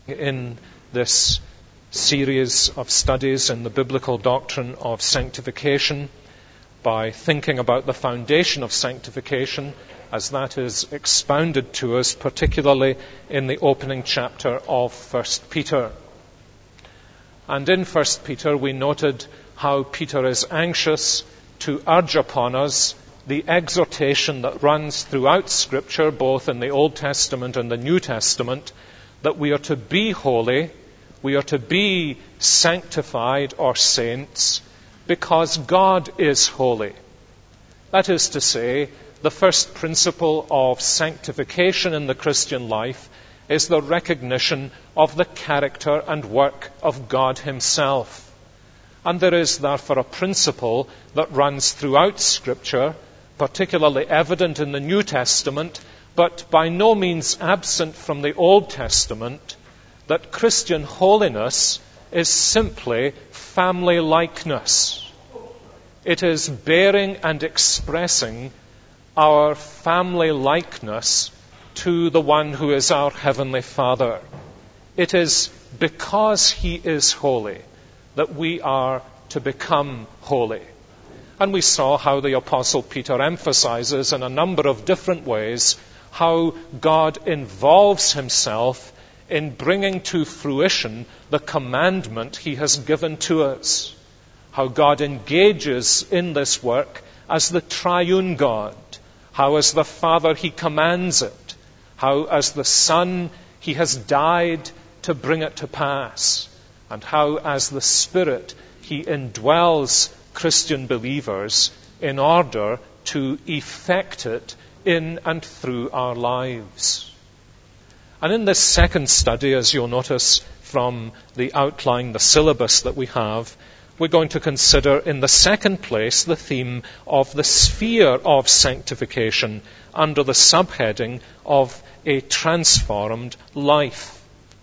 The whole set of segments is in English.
in this series of studies in the biblical doctrine of sanctification by thinking about the foundation of sanctification as that is expounded to us, particularly in the opening chapter of 1 Peter. And in 1 Peter we noted how Peter is anxious to urge upon us the exhortation that runs throughout Scripture, both in the Old Testament and the New Testament, that we are to be holy, we are to be sanctified or saints, because God is holy. That is to say, the first principle of sanctification in the Christian life is the recognition of the character and work of God Himself. And there is therefore a principle that runs throughout Scripture, particularly evident in the New Testament, but by no means absent from the Old Testament, that Christian holiness is simply family likeness. It is bearing and expressing our family likeness to the one who is our Heavenly Father. It is because He is holy that we are to become holy. And we saw how the Apostle Peter emphasizes in a number of different ways how God involves Himself in bringing to fruition the commandment He has given to us. How God engages in this work as the triune God. How as the Father He commands it. How as the Son He has died to bring it to pass. And how as the Spirit He indwells Christian believers in order to effect it in and through our lives. And in this second study, as you'll notice from the outline, the syllabus that we have, we're going to consider in the second place the theme of the sphere of sanctification under the subheading of a transformed life.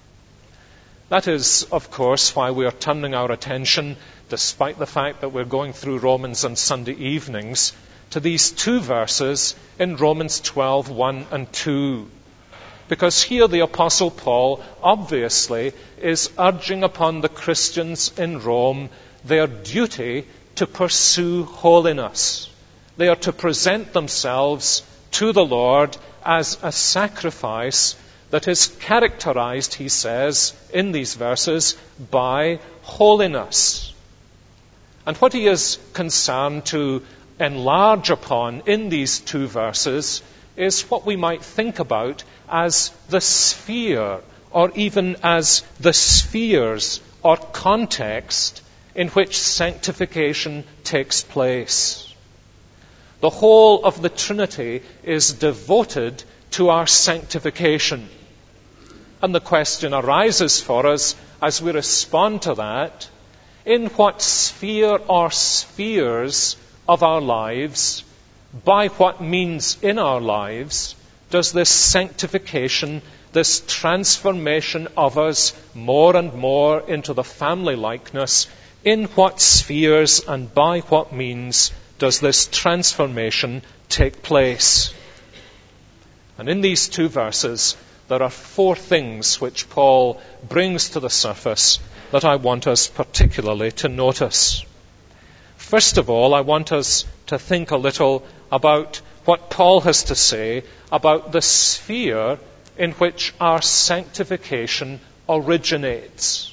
That is, of course, why we are turning our attention, despite the fact that we're going through Romans on Sunday evenings, to these two verses in Romans 12:1 and 2. Because here the Apostle Paul obviously is urging upon the Christians in Rome their duty to pursue holiness. They are to present themselves to the Lord as a sacrifice that is characterized, he says, in these verses, by holiness. And what he is concerned to enlarge upon in these two verses is what we might think about as the sphere, or even as the spheres or context in which sanctification takes place. The whole of the Trinity is devoted to our sanctification. And the question arises for us as we respond to that, in what sphere or spheres of our lives, by what means in our lives, does this sanctification, this transformation of us more and more into the family likeness, in what spheres and by what means does this transformation take place? And in these two verses, there are four things which Paul brings to the surface that I want us particularly to notice. First of all, I want us to think a little about what Paul has to say about the sphere in which our sanctification originates.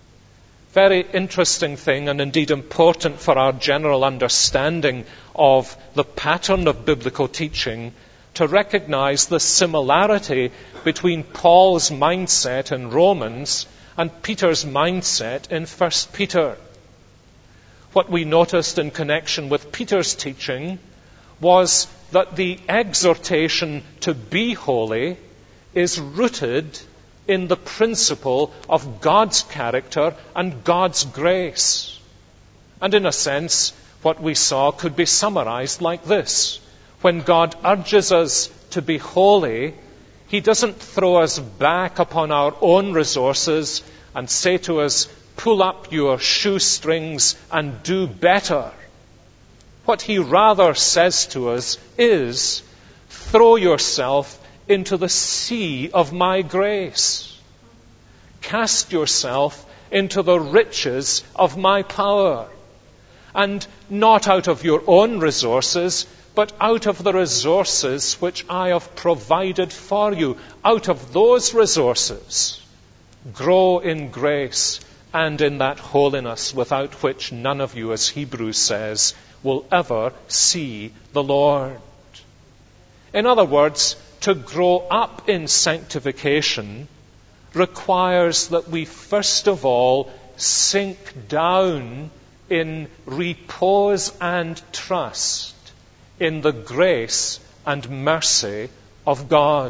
Very interesting thing, and indeed important for our general understanding of the pattern of biblical teaching, to recognize the similarity between Paul's mindset in Romans and Peter's mindset in 1 Peter. What we noticed in connection with Peter's teaching was that the exhortation to be holy is rooted in the principle of God's character and God's grace. And in a sense, what we saw could be summarized like this. When God urges us to be holy, He doesn't throw us back upon our own resources and say to us, pull up your shoestrings and do better. What He rather says to us is, throw yourself into the sea of my grace. cast yourself into the riches of my power. And not out of your own resources, but out of the resources which I have provided for you. Out of those resources, grow in grace and in that holiness without which none of you, as Hebrews says, will ever see the Lord. In other words, to grow up in sanctification requires that we first of all sink down in repose and trust in the grace and mercy of God.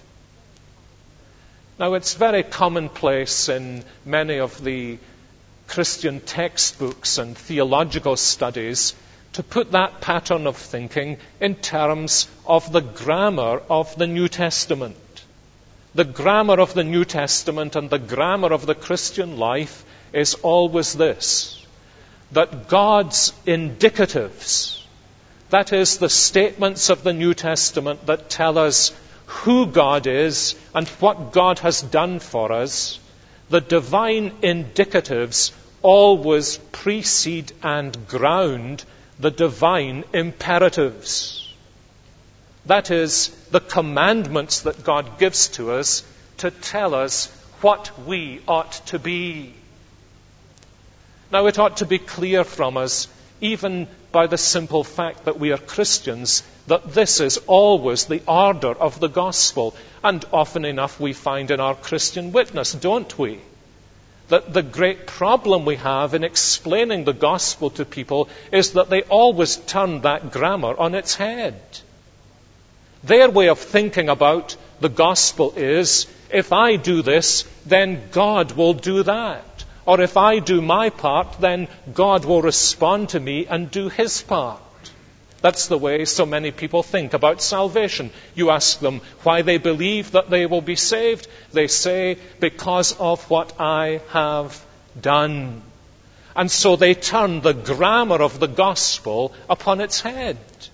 Now, it's very commonplace in many of the Christian textbooks and theological studies to put that pattern of thinking in terms of the grammar of the New Testament. The grammar of the New Testament and the grammar of the Christian life is always this: that God's indicatives, that is, the statements of the New Testament that tell us who God is and what God has done for us, the divine indicatives always precede and ground the divine imperatives. That is, the commandments that God gives to us to tell us what we ought to be. Now, it ought to be clear from us, even by the simple fact that we are Christians, that this is always the order of the gospel. And often enough we find in our Christian witness, don't we, that the great problem we have in explaining the gospel to people is that they always turn that grammar on its head. Their way of thinking about the gospel is, if I do this, then God will do that. Or if I do my part, then God will respond to me and do his part. That's the way so many people think about salvation. You ask them why they believe that they will be saved. They say, because of what I have done. And so they turn the grammar of the gospel upon its head.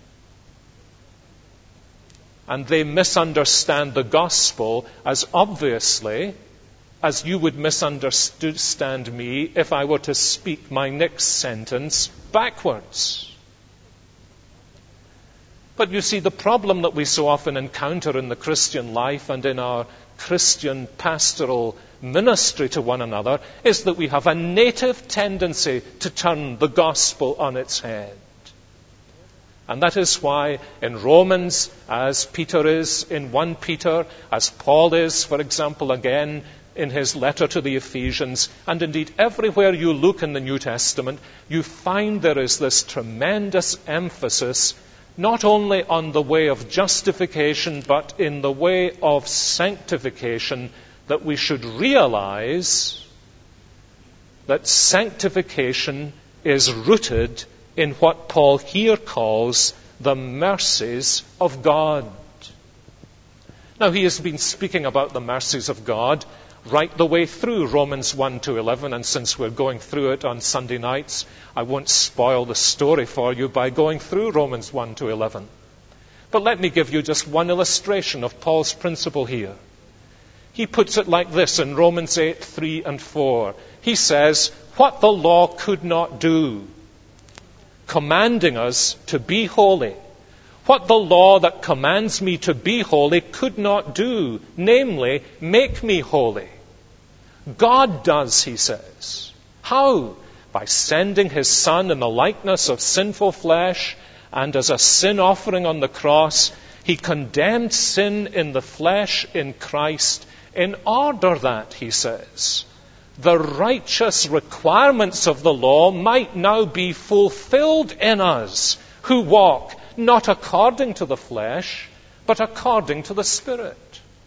And they misunderstand the gospel as obviously as you would misunderstand me if I were to speak my next sentence backwards. But you see, the problem that we so often encounter in the Christian life and in our Christian pastoral ministry to one another is that we have a native tendency to turn the gospel on its head. And that is why in Romans, as Peter is in 1 Peter, as Paul is, for example, again in his letter to the Ephesians, and indeed everywhere you look in the New Testament, you find there is this tremendous emphasis not only on the way of justification, but in the way of sanctification, that we should realize that sanctification is rooted in what Paul here calls the mercies of God. Now, he has been speaking about the mercies of God right the way through Romans 1 to 11, and since we're going through it on Sunday nights, I won't spoil the story for you by going through Romans 1 to 11. But let me give you just one illustration of Paul's principle here. He puts it like this in Romans 8, 3 and 4. He says, what the law could not do, commanding us to be holy, what the law that commands me to be holy could not do, namely, make me holy. God does, he says. How? By sending his Son in the likeness of sinful flesh, and as a sin offering on the cross, he condemned sin in the flesh in Christ in order that, he says, the righteous requirements of the law might now be fulfilled in us who walk not according to the flesh, but according to the Spirit.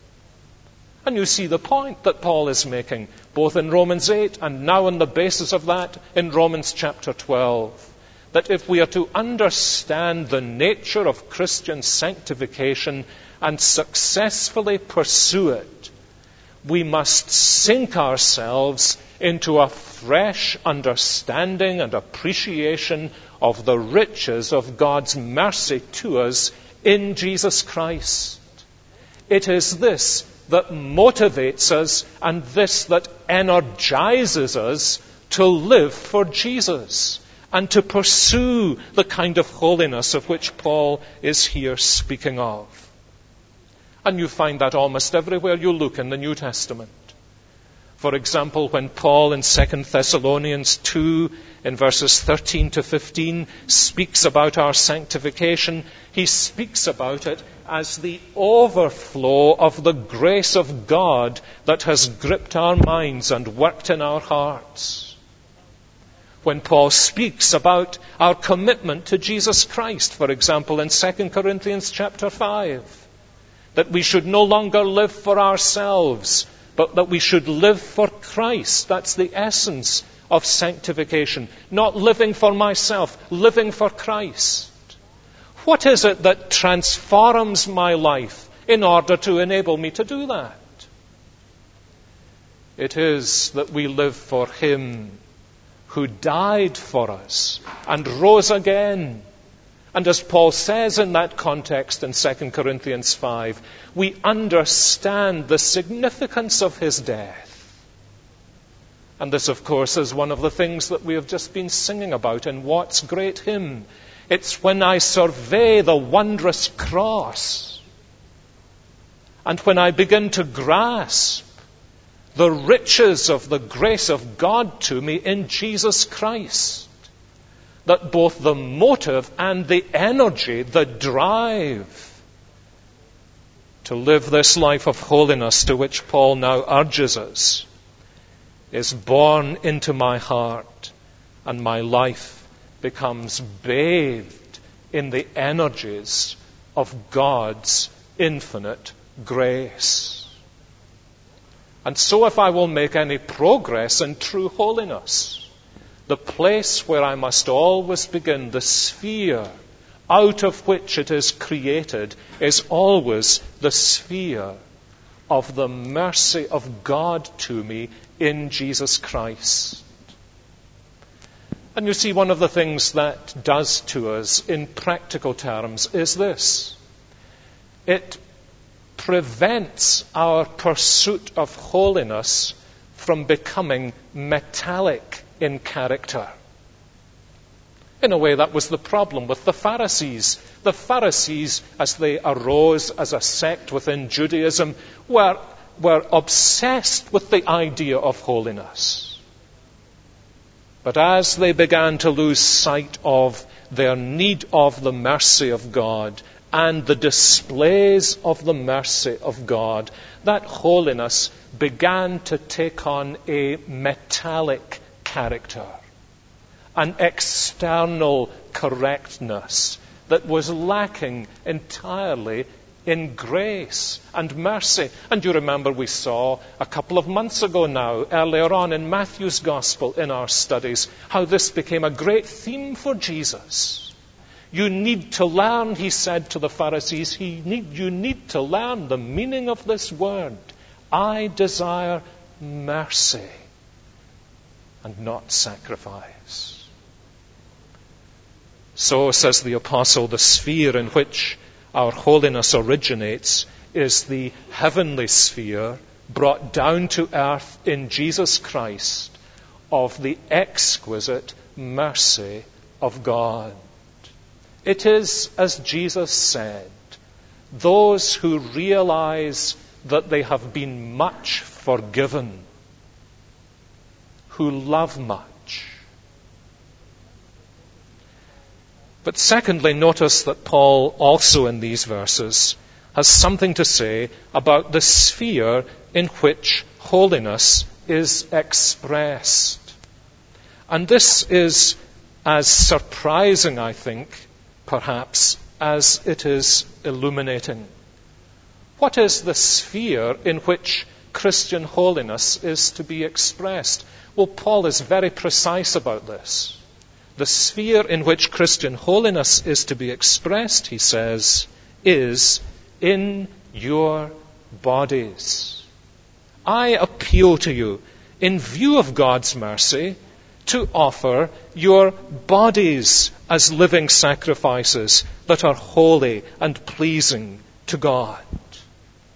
And you see the point that Paul is making, both in Romans 8 and now on the basis of that in Romans chapter 12, that if we are to understand the nature of Christian sanctification and successfully pursue it, we must sink ourselves into a fresh understanding and appreciation of the riches of God's mercy to us in Jesus Christ. It is this that motivates us and this that energizes us to live for Jesus and to pursue the kind of holiness of which Paul is here speaking of. And you find that almost everywhere you look in the New Testament. For example, when Paul in 2 Thessalonians 2, in verses 13 to 15, speaks about our sanctification, he speaks about it as the overflow of the grace of God that has gripped our minds and worked in our hearts. When Paul speaks about our commitment to Jesus Christ, for example, in 2 Corinthians chapter 5, that we should no longer live for ourselves, but that we should live for Christ. That's the essence of sanctification. Not living for myself, living for Christ. What is it that transforms my life in order to enable me to do that? It is that we live for Him who died for us and rose again. And as Paul says in that context in 2 Corinthians 5, we understand the significance of His death. And this, of course, is one of the things that we have just been singing about in Watt's great hymn. It's when I survey the wondrous cross and when I begin to grasp the riches of the grace of God to me in Jesus Christ, that both the motive and the energy, the drive to live this life of holiness to which Paul now urges us, is born into my heart, and my life becomes bathed in the energies of God's infinite grace. And so if I will make any progress in true holiness, the place where I must always begin, the sphere out of which it is created, is always the sphere of the mercy of God to me in Jesus Christ. And you see, one of the things that does to us in practical terms is this. It prevents our pursuit of holiness from becoming metallic in character. In a way, that was the problem with the Pharisees. The Pharisees, as they arose as a sect within Judaism, were obsessed with the idea of holiness. But as they began to lose sight of their need of the mercy of God and the displays of the mercy of God, that holiness began to take on a metallic character, an external correctness that was lacking entirely in grace and mercy. And you remember we saw a couple of months ago now, earlier on in Matthew's Gospel in our studies, how this became a great theme for Jesus. You need to learn, he said to the Pharisees, you need to learn the meaning of this word. I desire mercy and not sacrifice. So, says the Apostle, the sphere in which our holiness originates is the heavenly sphere brought down to earth in Jesus Christ of the exquisite mercy of God. It is, as Jesus said, those who realize that they have been much forgiven, who love much. But secondly, notice that Paul also in these verses has something to say about the sphere in which holiness is expressed. And this is as surprising, I think, perhaps, as it is illuminating. What is the sphere in which Christian holiness is to be expressed? Well, Paul is very precise about this. The sphere in which Christian holiness is to be expressed, he says, is in your bodies. I appeal to you, in view of God's mercy, to offer your bodies as living sacrifices that are holy and pleasing to God.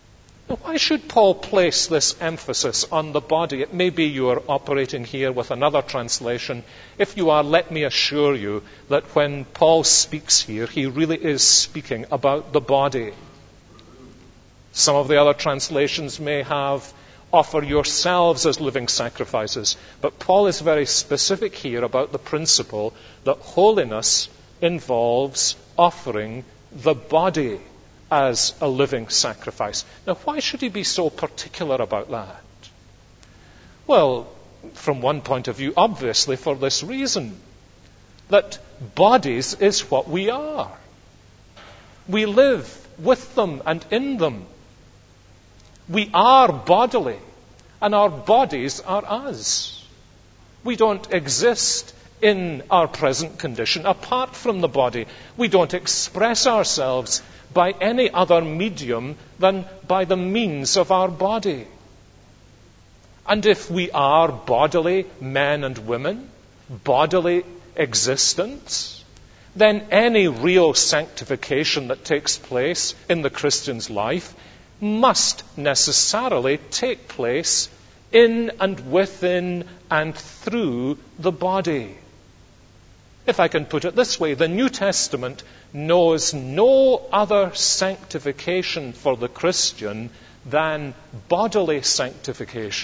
Now, why should Paul place this emphasis on the body? It may be you are operating here with another translation. If you are, let me assure you that when Paul speaks here, he really is speaking about the body. Some of the other translations may have offer yourselves as living sacrifices, but Paul is very specific here about the principle that holiness involves offering the body as a living sacrifice. Now, why should he be so particular about that? Well, from one point of view, obviously for this reason, that bodies is what we are. We live with them and in them. We are bodily, and our bodies are us. We don't exist in our present condition apart from the body. We don't express ourselves by any other medium than by the means of our body. And if we are bodily men and women, bodily existence, then any real sanctification that takes place in the Christian's life must necessarily take place in and within and through the body. If I can put it this way, the New Testament knows no other sanctification for the Christian than bodily sanctification.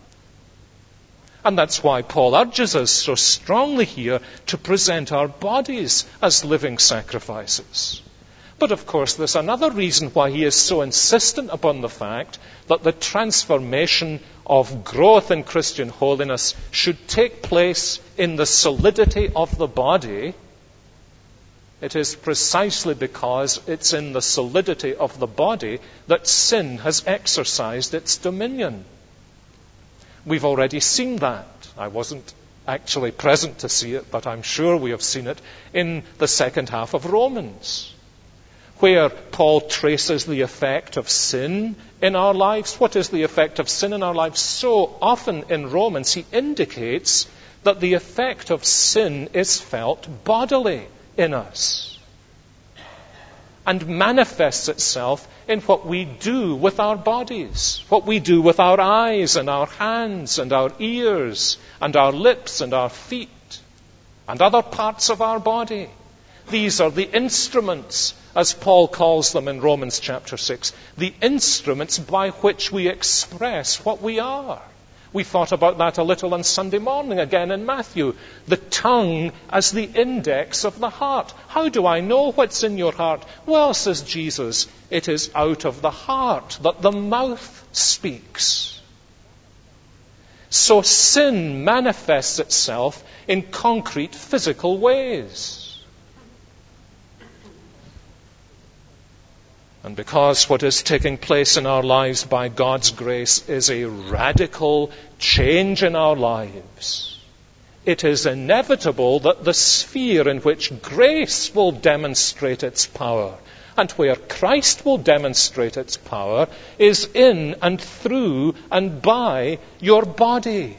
And that's why Paul urges us so strongly here to present our bodies as living sacrifices. But of course, there's another reason why he is so insistent upon the fact that the transformation of growth in Christian holiness should take place in the solidity of the body. It is precisely because it's in the solidity of the body that sin has exercised its dominion. We've already seen that. I wasn't actually present to see it, but I'm sure we have seen it in the second half of Romans, where Paul traces the effect of sin in our lives. What is the effect of sin in our lives? So often in Romans, he indicates that the effect of sin is felt bodily in us and manifests itself in what we do with our bodies, what we do with our eyes and our hands and our ears and our lips and our feet and other parts of our body. These are the instruments, as Paul calls them in Romans chapter 6, the instruments by which we express what we are. We thought about that a little on Sunday morning again in Matthew. The tongue as the index of the heart. How do I know what's in your heart? Well, says Jesus, it is out of the heart that the mouth speaks. So sin manifests itself in concrete physical ways. And because what is taking place in our lives by God's grace is a radical change in our lives, it is inevitable that the sphere in which grace will demonstrate its power and where Christ will demonstrate its power is in and through and by your body.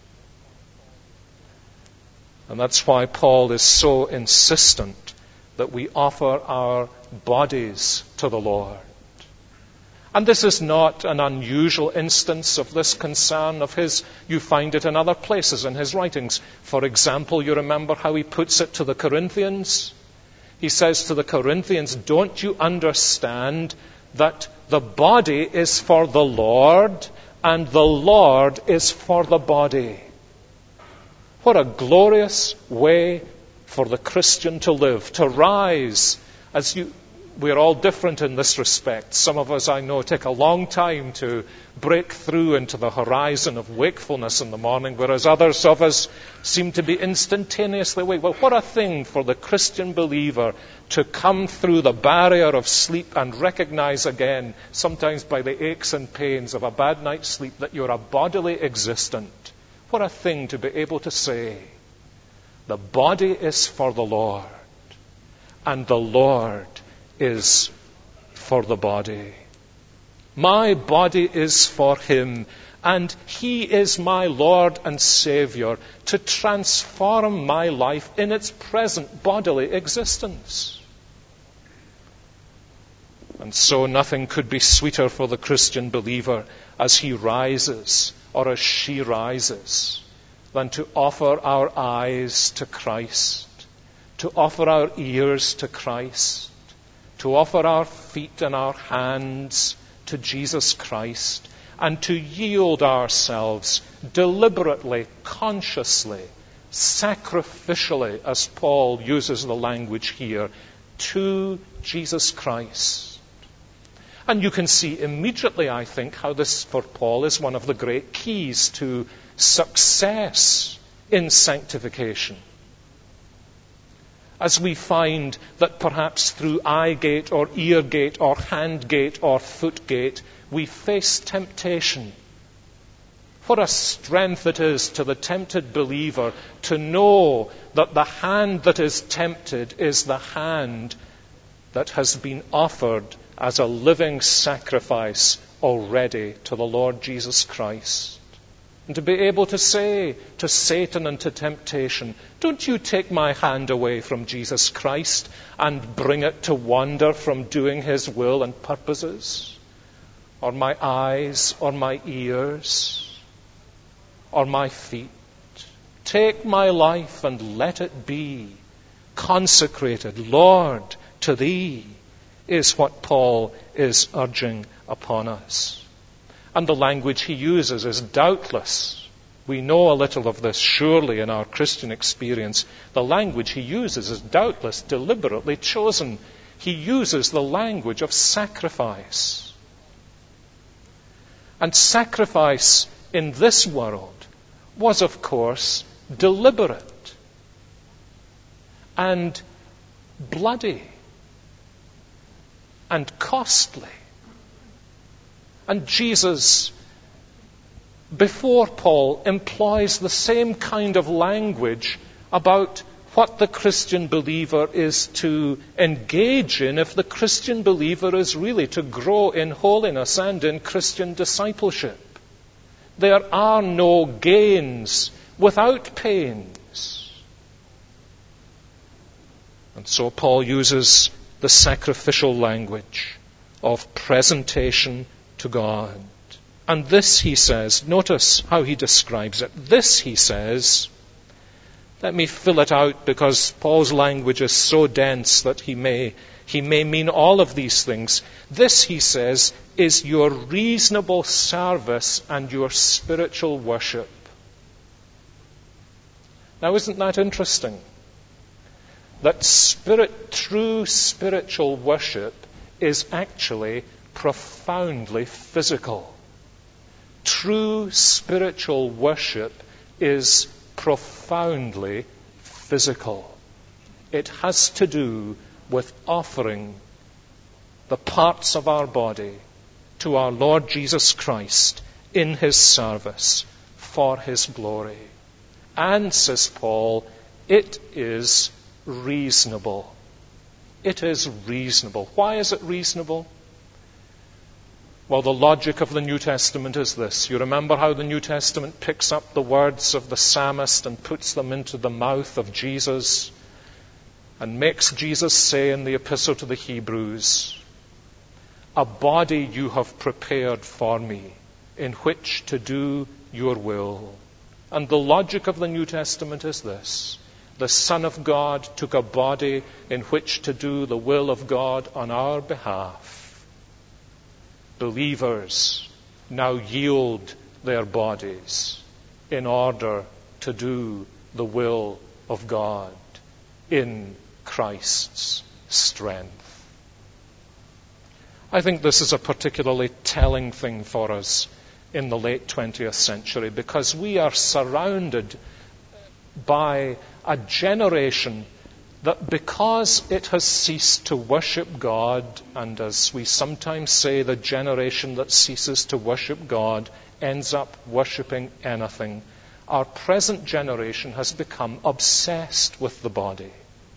And that's why Paul is so insistent that we offer our bodies to the Lord. And this is not an unusual instance of this concern of his. You find it in other places in his writings. For example, you remember how he puts it to the Corinthians? He says to the Corinthians, don't you understand that the body is for the Lord and the Lord is for the body? What a glorious way for the Christian to live, to rise. We're all different in this respect. Some of us, I know, take a long time to break through into the horizon of wakefulness in the morning, whereas others of us seem to be instantaneously awake. Well, what a thing for the Christian believer to come through the barrier of sleep and recognize again, sometimes by the aches and pains of a bad night's sleep, that you're a bodily existent. What a thing to be able to say, the body is for the Lord, and the Lord is for the body. My body is for him, and he is my Lord and Savior to transform my life in its present bodily existence. And so nothing could be sweeter for the Christian believer as he rises or as she rises than to offer our eyes to Christ, to offer our ears to Christ, to offer our feet and our hands to Jesus Christ, and to yield ourselves deliberately, consciously, sacrificially, as Paul uses the language here, to Jesus Christ. And you can see immediately, I think, how this for Paul is one of the great keys to success in sanctification. As we find that perhaps through eye gate or ear gate or hand gate or foot gate, we face temptation. What a strength it is to the tempted believer to know that the hand that is tempted is the hand that has been offered as a living sacrifice already to the Lord Jesus Christ. And to be able to say to Satan and to temptation, don't you take my hand away from Jesus Christ and bring it to wander from doing his will and purposes, or my eyes, or my ears, or my feet. Take my life and let it be consecrated, Lord, to thee, is what Paul is urging upon us. And the language he uses is doubtless, we know a little of this surely in our Christian experience, the language he uses is doubtless deliberately chosen. He uses the language of sacrifice. And sacrifice in this world was, of course, deliberate and bloody and costly. And Jesus, before Paul, employs the same kind of language about what the Christian believer is to engage in if the Christian believer is really to grow in holiness and in Christian discipleship. There are no gains without pains. And so Paul uses the sacrificial language of presentation to God. And this, he says, notice how he describes it. This, he says, let me fill it out because Paul's language is so dense that he may mean all of these things. This, he says, is your reasonable service and your spiritual worship. Now, isn't that interesting? That true spiritual worship is actually profoundly physical. True spiritual worship is profoundly physical. It has to do with offering the parts of our body to our Lord Jesus Christ in his service for his glory. And, says Paul, it is reasonable. It is reasonable. Why is it reasonable? Well, the logic of the New Testament is this. You remember how the New Testament picks up the words of the psalmist and puts them into the mouth of Jesus and makes Jesus say in the Epistle to the Hebrews, a body you have prepared for me in which to do your will. And the logic of the New Testament is this. The Son of God took a body in which to do the will of God on our behalf. Believers now yield their bodies in order to do the will of God in Christ's strength. I think this is a particularly telling thing for us in the late 20th century because we are surrounded by a generation that because it has ceased to worship God, and as we sometimes say, the generation that ceases to worship God ends up worshipping anything, our present generation has become obsessed with the body.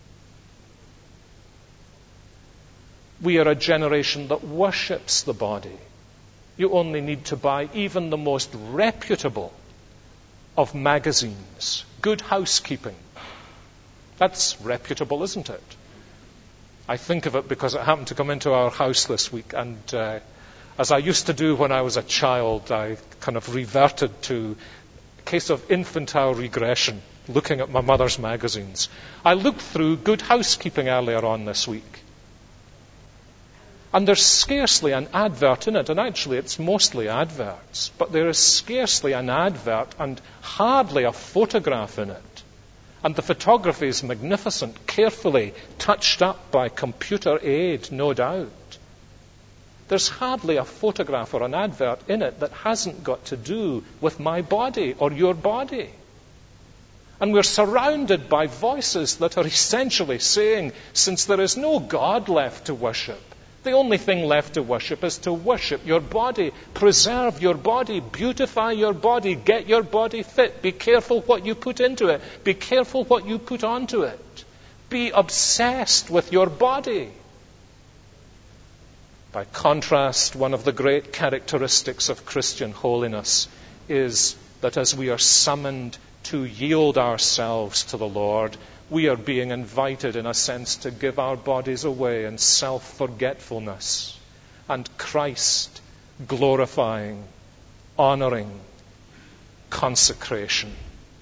We are a generation that worships the body. You only need to buy even the most reputable of magazines, Good Housekeeping. That's reputable, isn't it? I think of it because it happened to come into our house this week, and as I used to do when I was a child, I kind of reverted to a case of infantile regression, looking at my mother's magazines. I looked through Good Housekeeping earlier on this week, and there's scarcely an advert in it, and actually it's mostly adverts, but there is scarcely an advert and hardly a photograph in it. And the photography is magnificent, carefully touched up by computer aid, no doubt. There's hardly a photograph or an advert in it that hasn't got to do with my body or your body. And we're surrounded by voices that are essentially saying, since there is no God left to worship, the only thing left to worship is to worship your body, preserve your body, beautify your body, get your body fit. Be careful what you put into it. Be careful what you put onto it. Be obsessed with your body. By contrast, one of the great characteristics of Christian holiness is that as we are summoned to yield ourselves to the Lord, we are being invited, in a sense, to give our bodies away in self-forgetfulness and Christ glorifying, honoring consecration.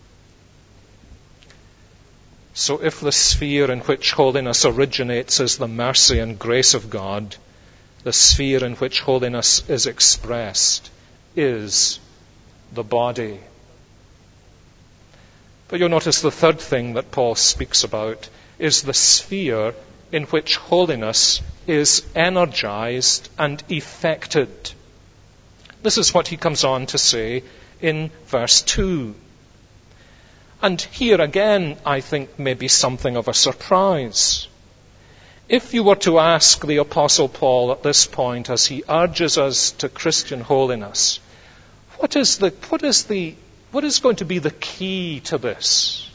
So if the sphere in which holiness originates is the mercy and grace of God, the sphere in which holiness is expressed is the body. But you'll notice the third thing that Paul speaks about is the sphere in which holiness is energized and effected. This is what he comes on to say in verse 2. And here again, I think, may be something of a surprise. If you were to ask the Apostle Paul at this point, as he urges us to Christian holiness, what is going to be the key to this?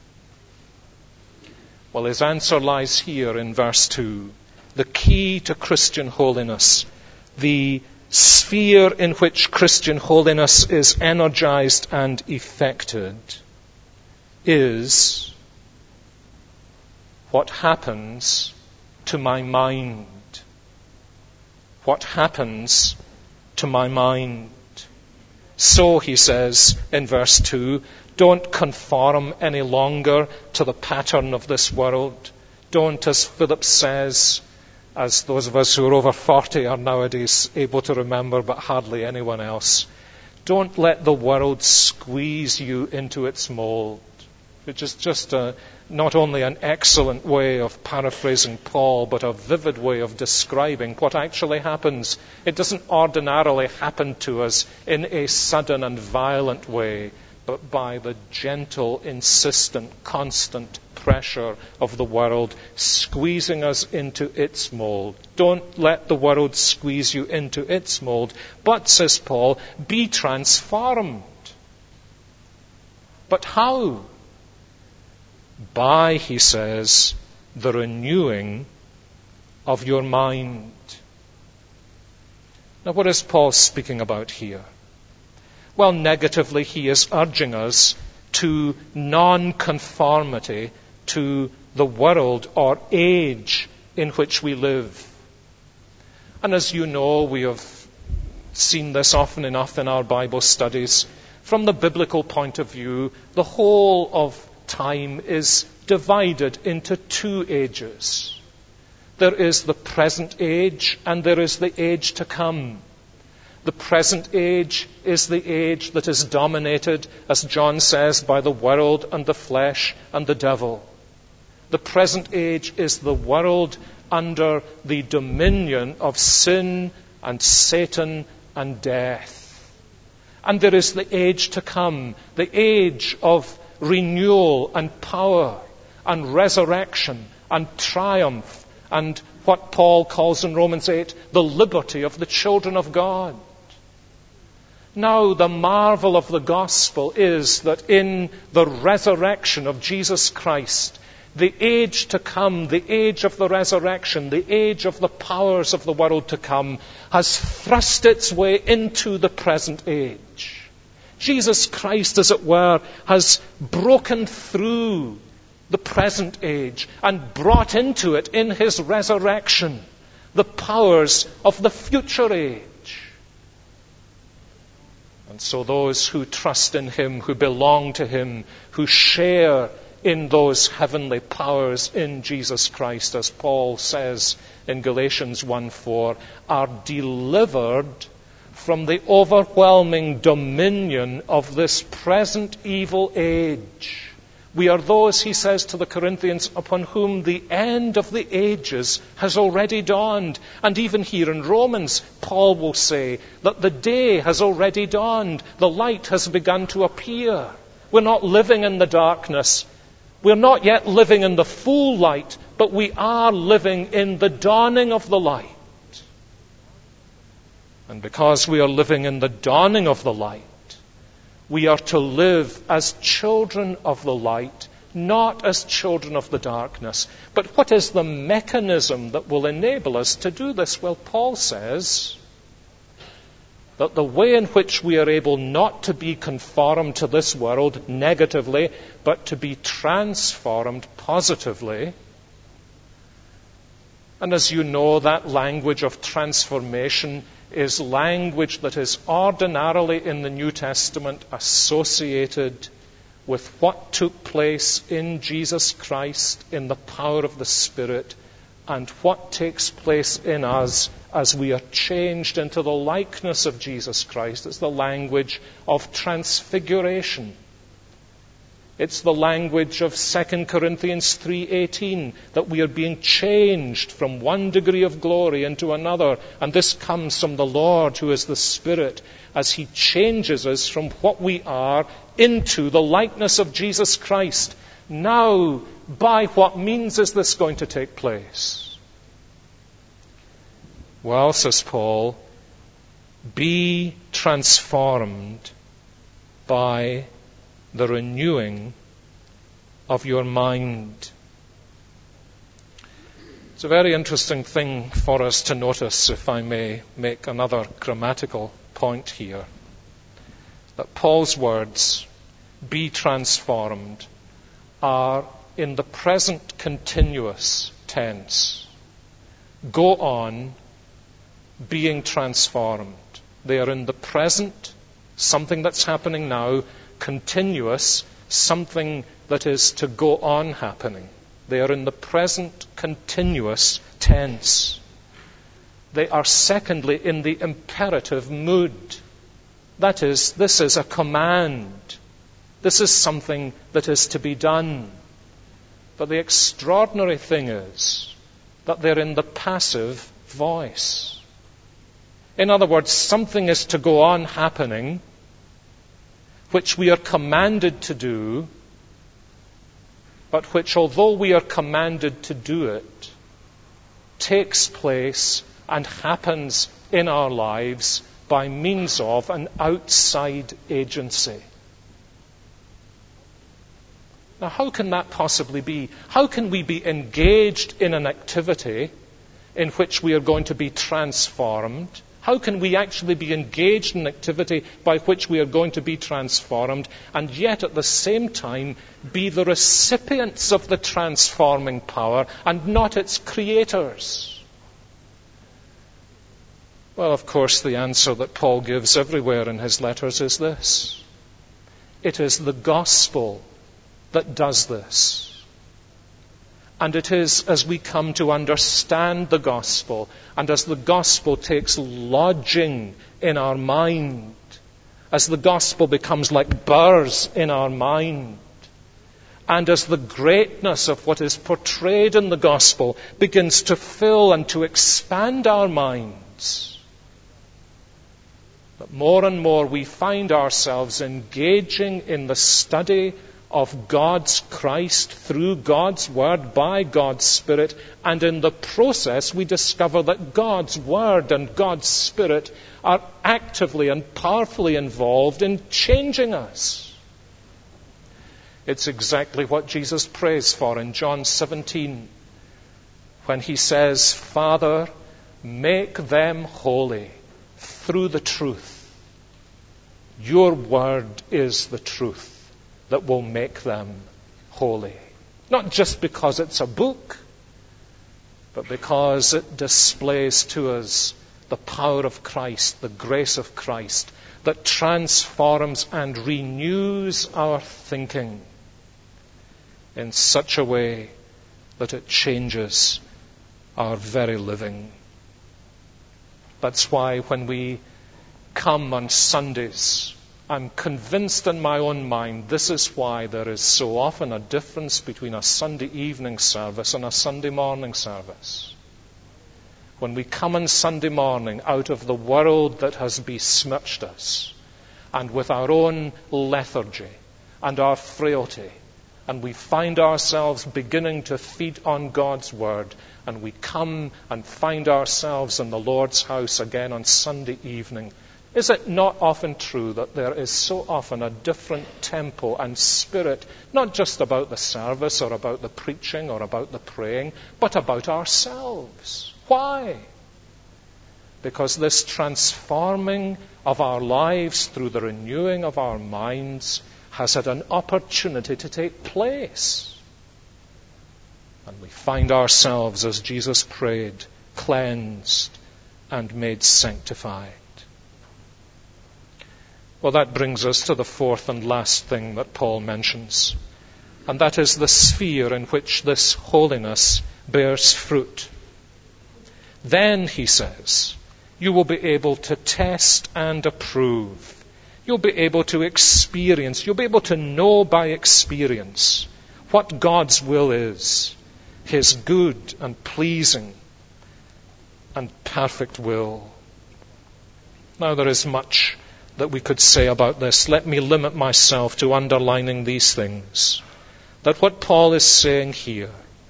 Well, his answer lies here in verse 2. The key to Christian holiness, the sphere in which Christian holiness is energized and effected, is what happens to my mind. What happens to my mind? So, he says in verse 2, don't conform any longer to the pattern of this world. Don't, as Philip says, as those of us who are over 40 are nowadays able to remember, but hardly anyone else, don't let the world squeeze you into its mold. Which is just not only an excellent way of paraphrasing Paul, but a vivid way of describing what actually happens. It doesn't ordinarily happen to us in a sudden and violent way, but by the gentle, insistent, constant pressure of the world squeezing us into its mold. Don't let the world squeeze you into its mold, but, says Paul, be transformed. But how? By, he says, the renewing of your mind. Now, what is Paul speaking about here? Well, negatively, he is urging us to non-conformity to the world or age in which we live. And as you know, we have seen this often enough in our Bible studies. From the biblical point of view, the whole of time is divided into two ages. There is the present age and there is the age to come. The present age is the age that is dominated, as John says, by the world and the flesh and the devil. The present age is the world under the dominion of sin and Satan and death. And there is the age to come, the age of renewal and power and resurrection and triumph and what Paul calls in Romans 8, the liberty of the children of God. Now, the marvel of the gospel is that in the resurrection of Jesus Christ, the age to come, the age of the resurrection, the age of the powers of the world to come, has thrust its way into the present age. Jesus Christ, as it were, has broken through the present age and brought into it in his resurrection the powers of the future age. And so those who trust in him, who belong to him, who share in those heavenly powers in Jesus Christ, as Paul says in Galatians 1:4, are delivered from the overwhelming dominion of this present evil age. We are those, he says to the Corinthians, upon whom the end of the ages has already dawned. And even here in Romans, Paul will say that the day has already dawned. The light has begun to appear. We're not living in the darkness. We're not yet living in the full light, but we are living in the dawning of the light. And because we are living in the dawning of the light, we are to live as children of the light, not as children of the darkness. But what is the mechanism that will enable us to do this? Well, Paul says that the way in which we are able not to be conformed to this world negatively, but to be transformed positively. And as you know, that language of transformation is language that is ordinarily in the New Testament associated with what took place in Jesus Christ in the power of the Spirit and what takes place in us as we are changed into the likeness of Jesus Christ. It's the language of transfiguration. It's the language of 2 Corinthians 3:18, that we are being changed from one degree of glory into another. And this comes from the Lord, who is the Spirit, as he changes us from what we are into the likeness of Jesus Christ. Now, by what means is this going to take place? Well, says Paul, be transformed by the renewing of your mind. It's a very interesting thing for us to notice, if I may make another grammatical point here, that Paul's words, be transformed, are in the present continuous tense. Go on being transformed. They are in the present, something that's happening now, continuous, something that is to go on happening. They are in the present continuous tense. They are secondly in the imperative mood. That is, this is a command. This is something that is to be done. But the extraordinary thing is that they're in the passive voice. In other words, something is to go on happening, which we are commanded to do, but which, although we are commanded to do it, takes place and happens in our lives by means of an outside agency. Now, how can that possibly be? How can we be engaged in an activity in which we are going to be transformed? How can we actually be engaged in an activity by which we are going to be transformed, and yet at the same time be the recipients of the transforming power and not its creators? Well, of course, the answer that Paul gives everywhere in his letters is this. It is the gospel that does this. And it is as we come to understand the gospel, and as the gospel takes lodging in our mind, as the gospel becomes like burrs in our mind, and as the greatness of what is portrayed in the gospel begins to fill and to expand our minds, that more and more we find ourselves engaging in the study of God's Christ through God's Word, by God's Spirit, and in the process we discover that God's Word and God's Spirit are actively and powerfully involved in changing us. It's exactly what Jesus prays for in John 17, when he says, Father, make them holy through the truth. Your Word is the truth that will make them holy. Not just because it's a book, but because it displays to us the power of Christ, the grace of Christ, that transforms and renews our thinking in such a way that it changes our very living. That's why when we come on Sundays, I'm convinced in my own mind this is why there is so often a difference between a Sunday evening service and a Sunday morning service. When we come on Sunday morning out of the world that has besmirched us, and with our own lethargy and our frailty, and we find ourselves beginning to feed on God's Word, and we come and find ourselves in the Lord's house again on Sunday evening, is it not often true that there is so often a different tempo and spirit, not just about the service or about the preaching or about the praying, but about ourselves? Why? Because this transforming of our lives through the renewing of our minds has had an opportunity to take place. And we find ourselves, as Jesus prayed, cleansed and made sanctified. Well, that brings us to the fourth and last thing that Paul mentions, and that is the sphere in which this holiness bears fruit. Then, he says, you will be able to test and approve. You'll be able to experience, you'll be able to know by experience what God's will is, His good and pleasing and perfect will. Now, there is much that we could say about this. Let me limit myself to underlining these things. That what Paul is saying here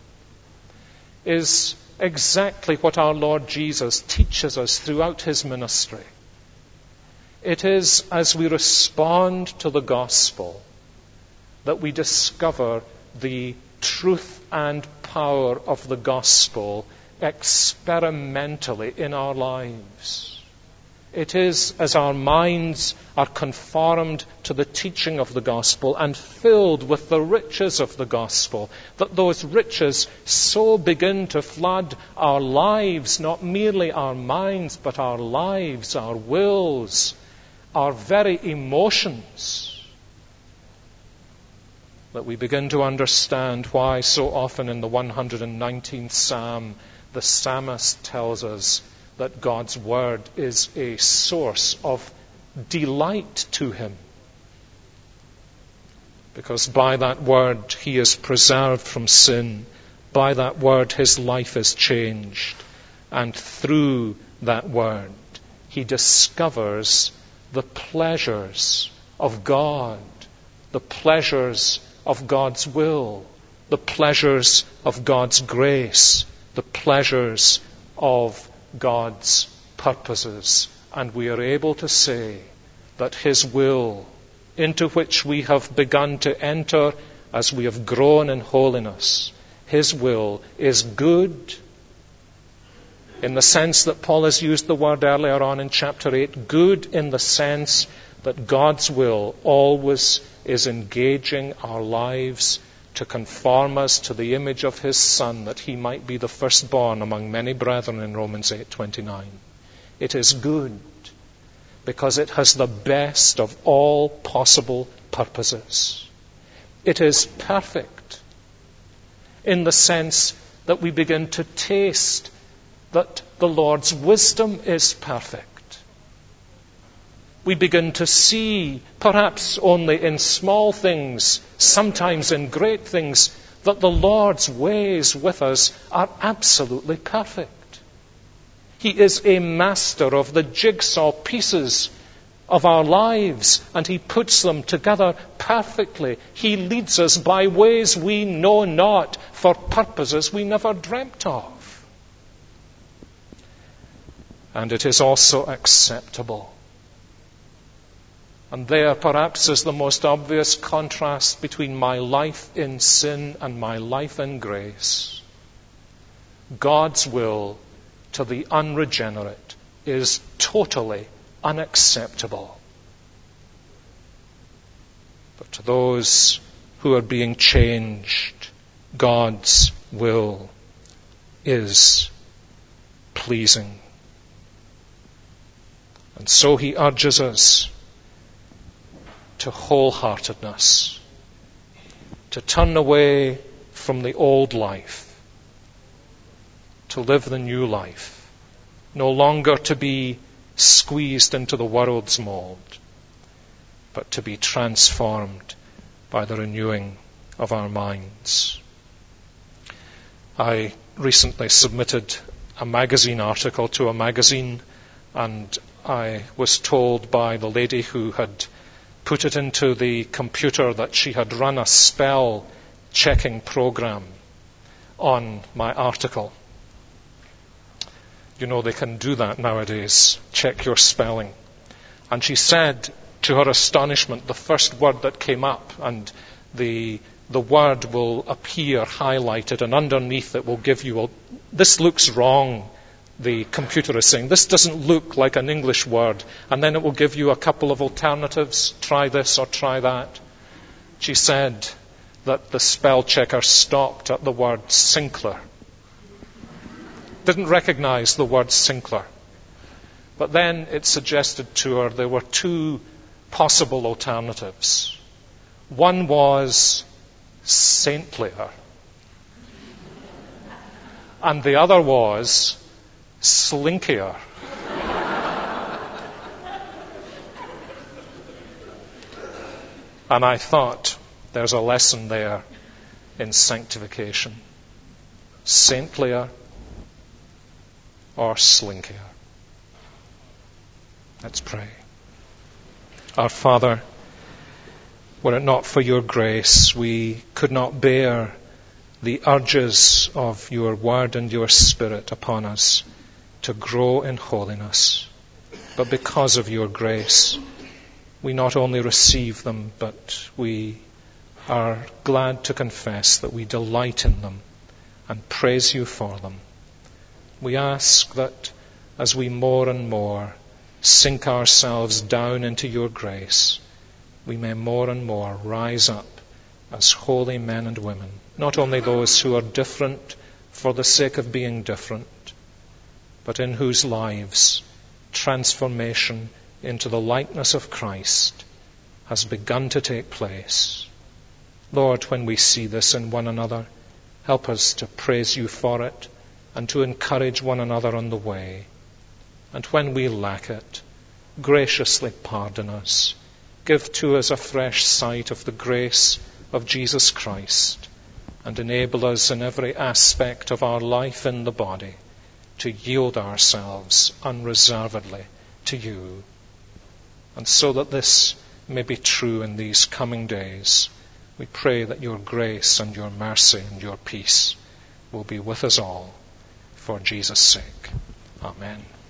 is exactly what our Lord Jesus teaches us throughout his ministry. It is as we respond to the gospel that we discover the truth and power of the gospel experimentally in our lives. It is as our minds are conformed to the teaching of the gospel and filled with the riches of the gospel that those riches so begin to flood our lives, not merely our minds, but our lives, our wills, our very emotions, that we begin to understand why so often in the 119th Psalm the psalmist tells us that God's word is a source of delight to him. Because by that word he is preserved from sin. By that word his life is changed. And through that word he discovers the pleasures of God, the pleasures of God's will, the pleasures of God's grace, the pleasures of God's purposes. And we are able to say that his will, into which we have begun to enter as we have grown in holiness, his will is good, in the sense that Paul has used the word earlier on in chapter 8, good in the sense that God's will always is engaging our lives to conform us to the image of his Son, that he might be the firstborn among many brethren in Romans 8:29. It is good because it has the best of all possible purposes. It is perfect in the sense that we begin to taste that the Lord's wisdom is perfect. We begin to see, perhaps only in small things, sometimes in great things, that the Lord's ways with us are absolutely perfect. He is a master of the jigsaw pieces of our lives, and he puts them together perfectly. He leads us by ways we know not, for purposes we never dreamt of. And it is also acceptable. And there perhaps is the most obvious contrast between my life in sin and my life in grace. God's will to the unregenerate is totally unacceptable. But to those who are being changed, God's will is pleasing. And so he urges us to wholeheartedness, to turn away from the old life, to live the new life, no longer to be squeezed into the world's mold, but to be transformed by the renewing of our minds. I recently submitted a magazine article to a magazine, and I was told by the lady who had put it into the computer that she had run a spell checking program on my article. You know, they can do that nowadays, check your spelling. And she said, to her astonishment, the first word that came up, and the word will appear highlighted, and underneath it will give you, this looks wrong, the computer is saying. This doesn't look like an English word. And then it will give you a couple of alternatives. Try this or try that. She said that the spell checker stopped at the word Sinclair. Didn't recognize the word Sinclair. But then it suggested to her there were two possible alternatives. One was saintlier, and the other was slinkier. And I thought, there's a lesson there in sanctification. Saintlier or slinkier. Let's pray. Our Father, were it not for your grace, we could not bear the urges of your word and your Spirit upon us to grow in holiness. But because of your grace, we not only receive them, but we are glad to confess that we delight in them and praise you for them. We ask that as we more and more sink ourselves down into your grace, we may more and more rise up as holy men and women, not only those who are different for the sake of being different, but in whose lives transformation into the likeness of Christ has begun to take place. Lord, when we see this in one another, help us to praise you for it and to encourage one another on the way. And when we lack it, graciously pardon us. Give to us a fresh sight of the grace of Jesus Christ, and enable us in every aspect of our life in the body to yield ourselves unreservedly to you. And so that this may be true in these coming days, we pray that your grace and your mercy and your peace will be with us all, for Jesus' sake. Amen.